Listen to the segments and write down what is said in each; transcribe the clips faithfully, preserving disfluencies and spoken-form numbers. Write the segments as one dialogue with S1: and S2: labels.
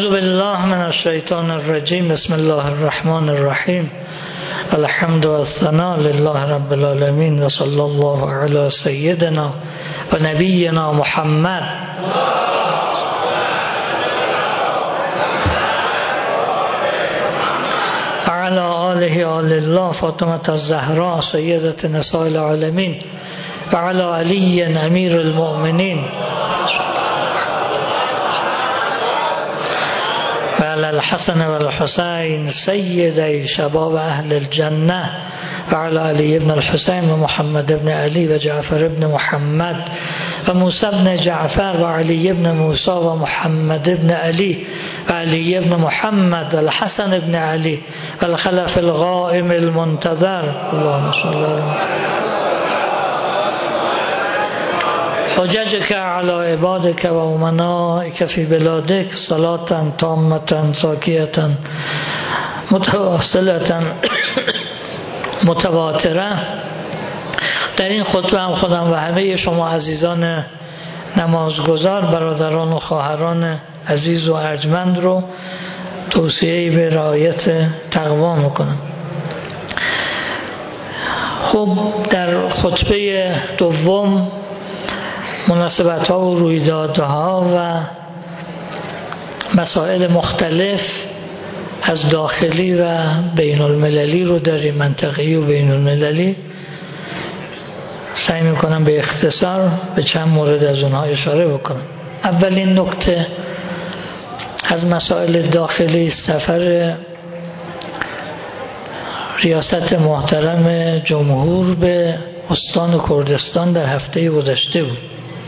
S1: اعوذ بالله من الشیطان الرجیم. بسم الله الرحمن الرحیم. الحمد و الثناء لله رب العالمین و صلی الله علی سیدنا و نبینا محمد و علی آله آل الله فاطمة الزهراء سیدة نساء العالمین و علی علی امیر المؤمنین و علی الحسن و الحسین سیدی شباب اهل الجنه و علی علی ابن الحسین و محمد ابن علی و جعفر ابن محمد و موسی ابن جعفر و علی ابن موسی و محمد ابن علی و علی ابن محمد و الحسن ابن علی و الخلف القائم المنتظر. اللهم صل علی حججك على عبادك و امنائك في بلادك صلاة تامة ساکیة متواصلة متواتره. در این خطبه هم خودم و همه شما عزیزان نمازگزار، برادران و خواهران عزیز و ارجمند رو توصیه به رعایت تقوا میکنم. خب در خطبه دوم مناسبت ها و رویدادها و مسائل مختلف از داخلی و بین المللی رو داریم، منطقه‌ای و بین المللی. سعی میکنم به اختصار به چند مورد از اونها اشاره بکنم. اولین نکته از مسائل داخلی سفر ریاست محترم جمهور به استان کردستان در هفته گذشته بود.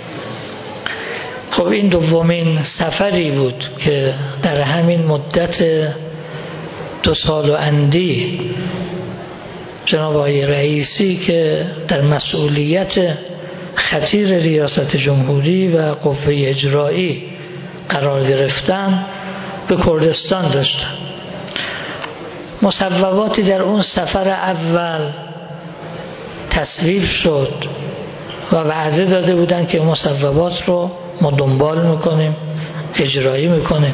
S1: خب این دومین سفری بود که در همین مدت دو سال و اندی جناب آقای رئیسی که در مسئولیت خطیر ریاست جمهوری و قوه اجرایی قرار گرفتن به کردستان داشتن. مصوباتی در اون سفر اول تصویب شد و وعده داده بودن که مصوبات رو ما دنبال میکنیم، اجرایی میکنیم.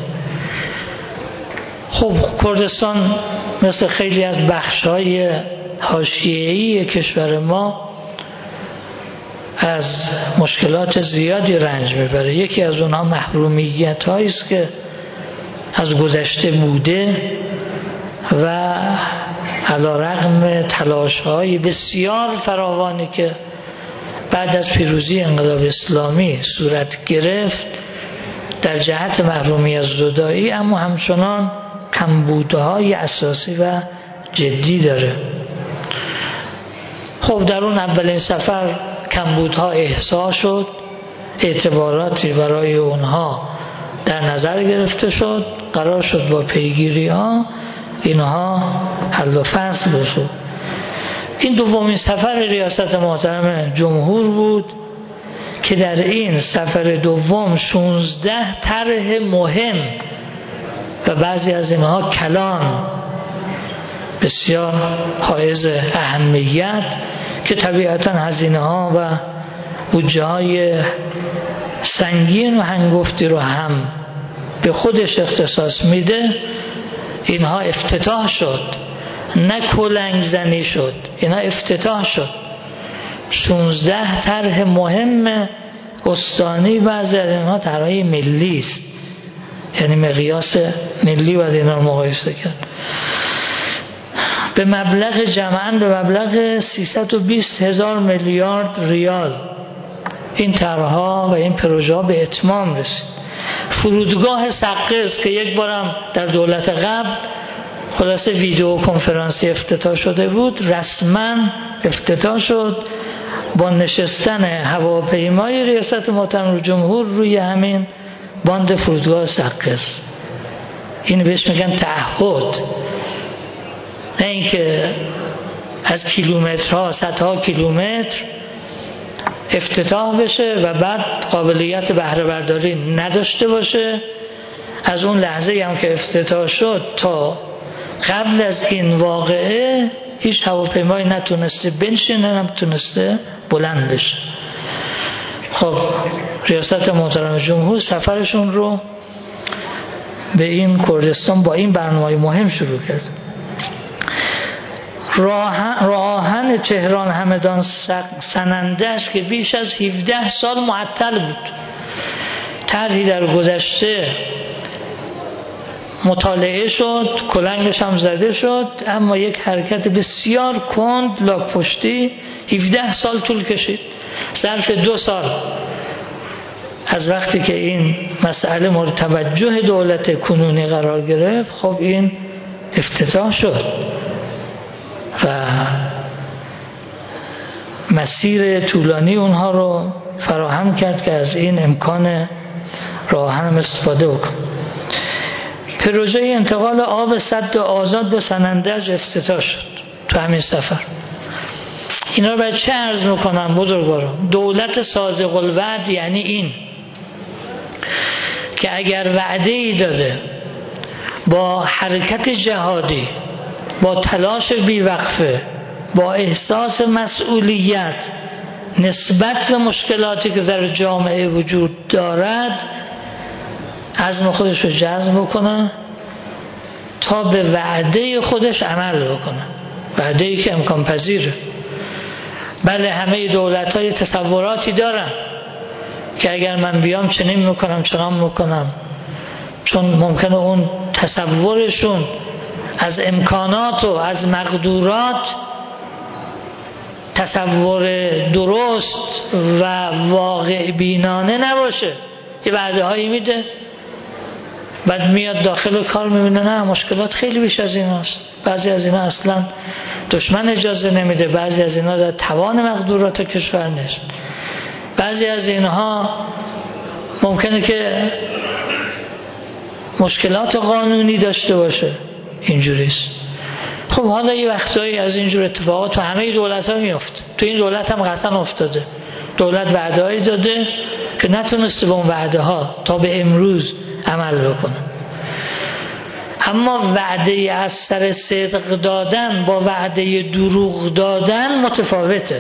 S1: خب کردستان مثل خیلی از بخش‌های حاشیه‌ای کشور ما از مشکلات زیادی رنج میبره. یکی از اونها محرومیت هایی است که از گذشته بوده و علیرغم تلاش های بسیار فراوانی که بعد از پیروزی انقلاب اسلامی صورت گرفت در جهت محرومیت زدایی، اما همچنان کمبودهای اساسی و جدی داره. خب در اون اولین سفر کمبودها احساس شد، اعتباراتی برای اونها در نظر گرفته شد، قرار شد با پیگیری ها اینها حل و فصل بشه. این دومین سفر ریاست محترم جمهور بود که در این سفر دوم شانزده طرح مهم و بعضی از اینها کلان بسیار حائز اهمیت که طبیعتا هزینه ها و بودجه های سنگین و هنگفتی رو هم به خودش اختصاص میده، اینها افتتاح شد، نه کلنگ زنی شد، اینها افتتاح شد. شانزده طرح مهم استانی، بعضی از اینها طرحهای ملی است، یعنی مقیاس ملی باید اینا رو مقایسه کرد. به مبلغ جمعاً به مبلغ سیصد و بیست هزار میلیارد ریال این طرحها و این پروژه ها به اتمام رسید. فرودگاه سقز که یک بارم در دولت قبل خلاصه ویدیو کنفرانسی افتتاح شده بود، رسما افتتاح شد با نشستن هواپیمای ریاست محترم جمهور روی همین باند فرودگاه سقز. این بهش میگن تعهد، نه اینکه از کیلومترها صدها کیلومتر افتتاح بشه و بعد قابلیت بهره برداری نداشته باشه. از اون لحظه هم که افتتاح شد تا قبل از این واقعه هیچ هواپیمایی نتونسته بنشینه، نتونسته بلند بشه. خب ریاست محترم جمهور سفرشون رو به این کردستان با این برنامه مهم شروع کرد. راه آهن تهران همدان سنندش که بیش از هفده سال معطل بود. طرحی در گذشته مطالعه شد، کلنگش هم زده شد، اما یک حرکت بسیار کند لاک پشتی هفده سال طول کشید. ظرف دو سال از وقتی که این مسئله مورد توجه دولت کنونی قرار گرفت، خب این افتتاح شد و مسیر طولانی اونها رو فراهم کرد که از این امکان راه آهن استفاده بکن. پروژه انتقال آب سد آزاد به سنندج افتتاح شد تو همین سفر. اینا رو باید چه عرض میکنم بزرگوارم؟ دولت صادق الوعد یعنی این که اگر وعده ای داده با حرکت جهادی، با تلاش بیوقفه، با احساس مسئولیت نسبت به مشکلاتی که در جامعه وجود دارد، عزم خودش رو جزم بکنه تا به وعده خودش عمل بکنه، وعده ای که امکان پذیره. بله همه دولت های تصوراتی دارن که اگر من بیام چنین میکنم چنان میکنم، چون ممکنه اون تصورشون از امکانات و از مقدورات تصور درست و واقع بینانه نباشه. یه وعده هایی میده، بعد میاد داخل کار میبینه نه، مشکلات خیلی بیش از این هست. بعضی از اینا اصلا دشمن اجازه نمیده، بعضی از اینا در توان مقدورات کشور نیست، بعضی از اینها ممکنه که مشکلات قانونی داشته باشه. اینجوریست. خب حالا یه وقتایی از اینجور اتفاقات تو همه دولت ها میفته، تو این دولت هم قطعا افتاده. دولت وعده هایی داده که نتونسته به اون وعده ها تا به امروز عمل بکنه. اما وعده از سر صدق دادن با وعده دروغ دادن متفاوته.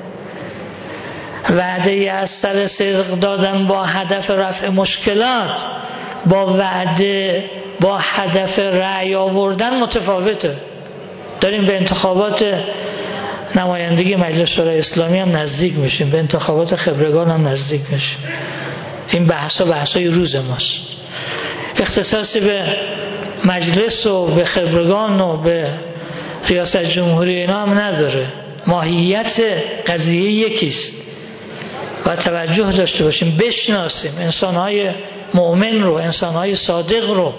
S1: وعده از سر صدق دادن با هدف رفع مشکلات با وعده با هدف رأی آوردن متفاوته. داریم به انتخابات نمایندگی مجلس شورای اسلامی هم نزدیک میشیم، به انتخابات خبرگان هم نزدیک میشیم. این بحثا بحثای روز ماست. اختصاصی به مجلس و به خبرگان و به ریاست جمهوری اینا هم نداره. ماهیت قضیه یکیست و توجه داشته باشیم، بشناسیم انسانهای مؤمن رو، انسانهای صادق رو.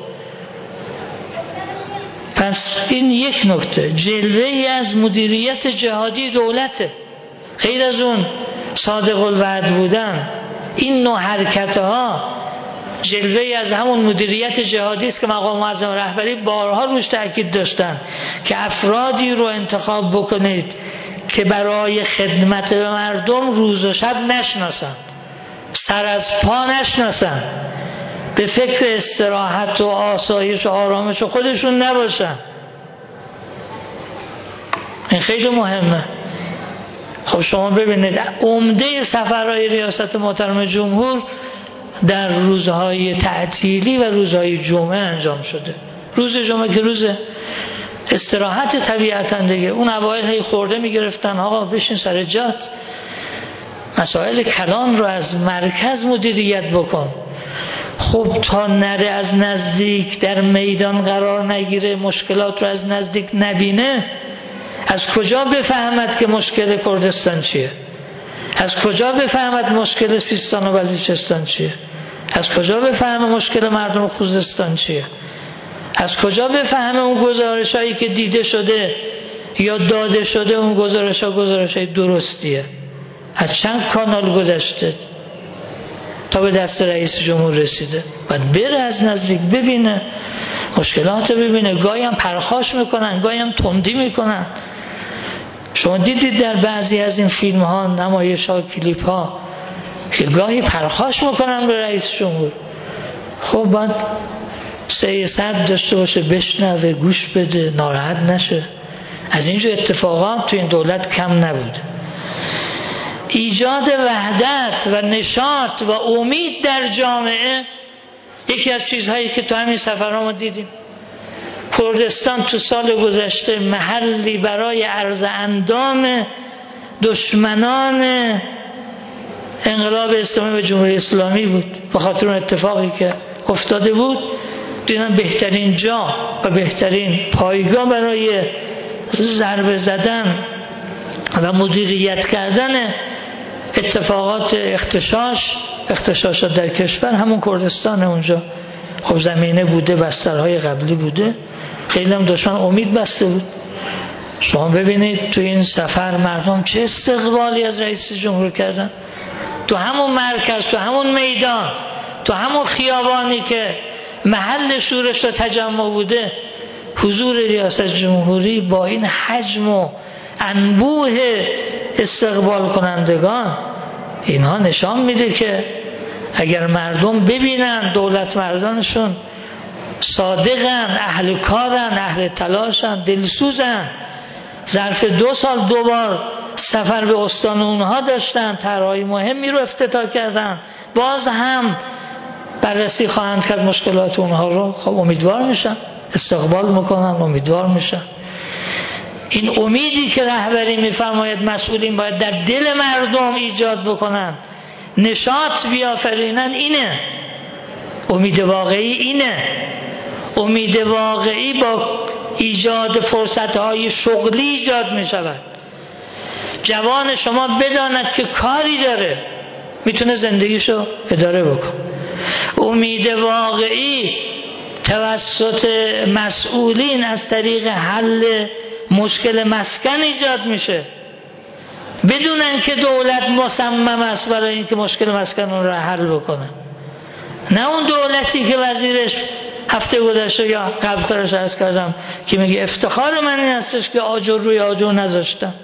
S1: پس این یک نکته جلوه‌ای از مدیریت جهادی دولته، غیر از اون صادق الوعد بودن. این نوع حرکتها جلوه‌ای از همون مدیریت جهادی است که مقام معظم رهبری بارها روش تاکید داشتن که افرادی رو انتخاب بکنید که برای خدمت به مردم روز و شب نشناسن، سر از پا نشناسن، به فکر استراحت و آسایش و آرامش خودشون نباشن. این خیلی مهمه. خب شما ببینید عمده سفرهای ریاست محترم جمهور در روزهای تعطیلی و روزهای جمعه انجام شده. روز جمعه که روز استراحت طبیعتاً دیگه، اون اوایل هی خورده میگرفتن آقا بشین سر جات، مسائل کلان رو از مرکز مدیریت بکن. خب تا نره از نزدیک در میدان قرار نگیره، مشکلات رو از نزدیک نبینه، از کجا بفهمد که مشکل کردستان چیه؟ از کجا بفهمد مشکل سیستان و بلوچستان چیه؟ از کجا بفهمه مشکل مردم خوزستان چیه؟ از کجا بفهمه اون گزارش هایی که دیده شده یا داده شده اون گزارش ها گزارش های درستیه؟ از چند کانال گذشته تا به دست رئیس جمهور رسیده؟ باید بره از نزدیک ببینه، مشکلات ببینه. گاهی هم پرخاش میکنن، گاهی هم تندی میکنن. شما دیدید در بعضی از این فیلم ها، نمایش ها، کلیپ ها که گاهی پرخاش میکنن به رئیس جمهور. خب باید سعی صبر داشته باشه، بشنوه، گوش بده، ناراحت نشه. از اینجور اتفاقات تو این دولت کم نبود. ایجاد وحدت و نشاط و امید در جامعه یکی از چیزهایی که تو همین سفرها ما دیدیم، کردستان تو سال گذشته محلی برای عرض اندام دشمنان انقلاب اسلامی و جمهوری اسلامی بود. به خاطر اون اتفاقی که افتاده بود دیدن بهترین جا و بهترین پایگاه برای ضربه زدن و مدیریت کردن اتفاقات اختشاش اختشاشات در کشور همون کردستان. اونجا خب زمینه بوده، بسترهای قبلی بوده، خیلی هم دشمن امید بسته بود. شما ببینید تو این سفر مردم چه استقبالی از رئیس جمهور کردن، تو همون مرکز، تو همون میدان، تو همون خیابانی که محل شورش و تجمع بوده، حضور ریاست جمهوری با این حجم و انبوه استقبال کنندگان، اینها نشان میده که اگر مردم ببینن دولت مردانشون صادقن، اهل کارن، اهل تلاشن، دلسوزن، ظرف دو سال دوبار سفر به استان اونها داشتن، طرحهای مهمی رو افتتاح کردن، باز هم بررسی خواهند کرد مشکلات اونها رو. خب امیدوار میشن، استقبال میکنن، امیدوار میشن. این امیدی که رهبری میفرماید مسئولین باید در دل مردم ایجاد بکنن، نشاط بیافرینن، اینه امید واقعی. اینه امید واقعی با ایجاد فرصتهای شغلی ایجاد میشود. جوان شما بداند که کاری داره، میتونه زندگیشو اداره بکن. امید واقعی توسط مسئولین از طریق حل مشکل مسکن ایجاد میشه، بدونن که دولت مصمم است برای اینکه مشکل مسکن اون رو حل بکنه، نه اون دولتی که وزیرش هفته گذشته یا قبل ترش عرض کردم که میگه افتخار من این هستش که آجر روی آجر نذاشتم.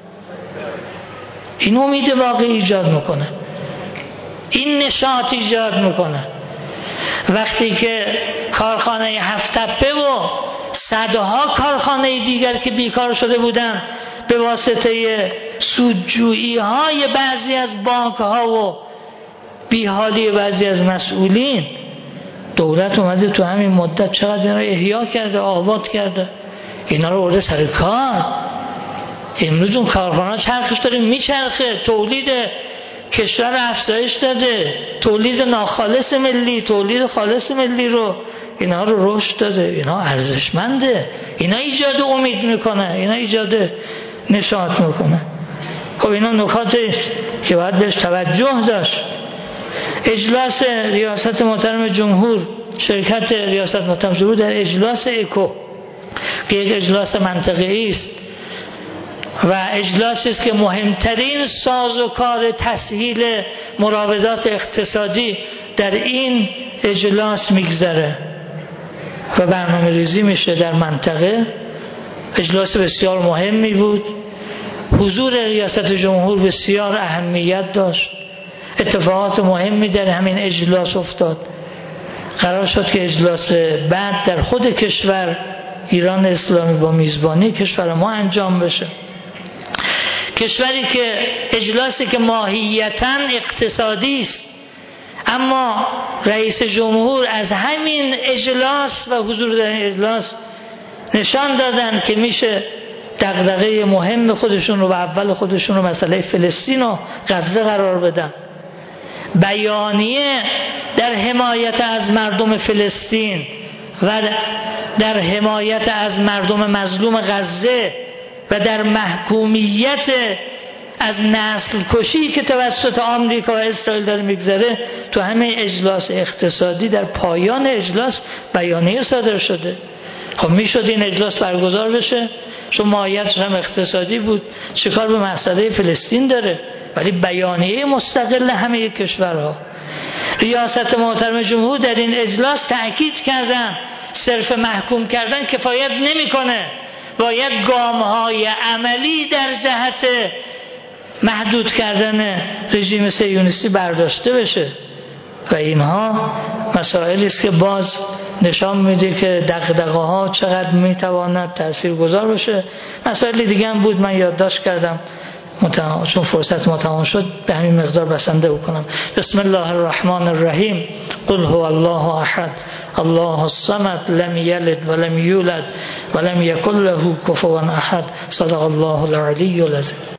S1: این امید واقعی ایجاد میکنه، این نشاط ایجاد میکنه. وقتی که کارخانه هفت تپه و صدها کارخانه دیگر که بیکار شده بودن به واسطه سودجویی های بعضی از بانک ها و بیحالی بعضی از مسئولین، دولت اومده تو همین مدت چقدر اینا رو احیا کرده، آباد کرده، اینا رو برده سر کار. امروز اون کارخانه چرخش داره میچرخه، تولید کشور افزایش داده، تولید ناخالص ملی، تولید خالص ملی رو اینا رو رشد داده، اینا ارزشمنده، اینا ایجاد امید میکنه، اینا ایجاد نشاط میکنه. خب اینا نکاتی که باید بهش توجه داشت. اجلاس ریاست محترم جمهور، شرکت ریاست محترم جمهور در اجلاس اکو که یک اجلاس منطقه‌ای است و اجلاسی است که مهمترین سازوکار تسهیل مراودات اقتصادی در این اجلاس میگذره و برنامه ریزی میشه در منطقه. اجلاس بسیار مهمی بود، حضور ریاست جمهور بسیار اهمیت داشت، اتفاقات مهمی در همین اجلاس افتاد. قرار شد که اجلاس بعد در خود کشور ایران اسلامی با میزبانی کشور ما انجام بشه، کشوری که اجلاسی که ماهیتاً اقتصادی است، اما رئیس جمهور از همین اجلاس و حضور در این اجلاس نشان دادن که میشه دغدغه مهم خودشون رو و اول خودشون رو مسئله فلسطین و غزه قرار بدن. بیانیه در حمایت از مردم فلسطین و در حمایت از مردم مظلوم غزه و در محکومیت از نسل کشی که توسط آمریکا و اسرائیل داره میگذره، تو همه اجلاس اقتصادی در پایان اجلاس بیانیه صادر شده. خب میشد این اجلاس برگزار بشه، چون ماهیتش هم اقتصادی بود، چیکار به مسئله فلسطین داره؟ ولی بیانیه مستقل همه کشورها. ریاست محترم جمهور در این اجلاس تأکید کردن صرف محکوم کردن کفایت نمیکنه، باید گام‌های عملی در جهت محدود کردن رژیم صهیونیستی برداشته بشه و اینها مسائلی است که باز نشان میده که دغدغه‌ها چقدر میتواند تاثیرگذار باشه. مسائل دیگه هم بود من یادداشت کردم چون فرصت ما تمام شد به همین مقدار بسنده بکنم. بسم الله الرحمن الرحیم. قل هو الله احد الله الصمد لم یلد ولم یولد ولم یکن له کفوا احد. صدق الله العلی العظیم.